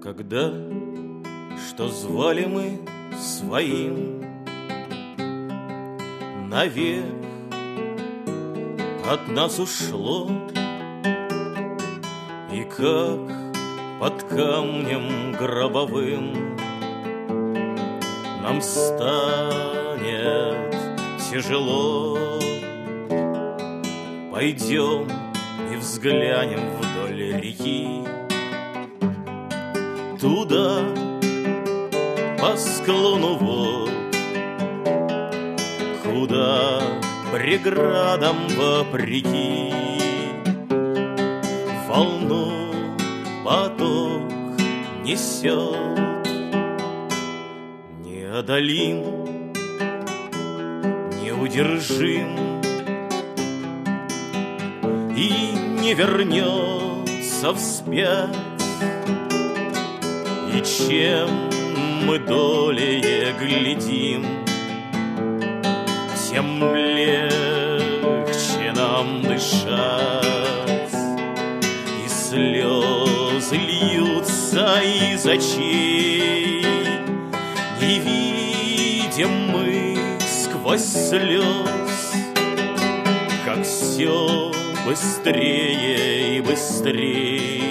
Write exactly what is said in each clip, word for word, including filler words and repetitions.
Когда, что звали мы своим, навек от нас ушло, и как под камнем гробовым нам станет тяжело. Пойдем и взглянем вдоль реки, туда, по склону вод, куда преградам вопреки волну поток несет. Неодолим, неудержим, и не вернется вспять. И чем мы долее глядим, тем легче нам дышать. И слезы льются из очей, и видим мы сквозь слез, как все быстрее и быстрее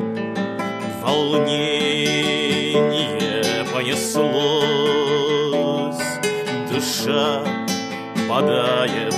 волнение понеслось. Душа падает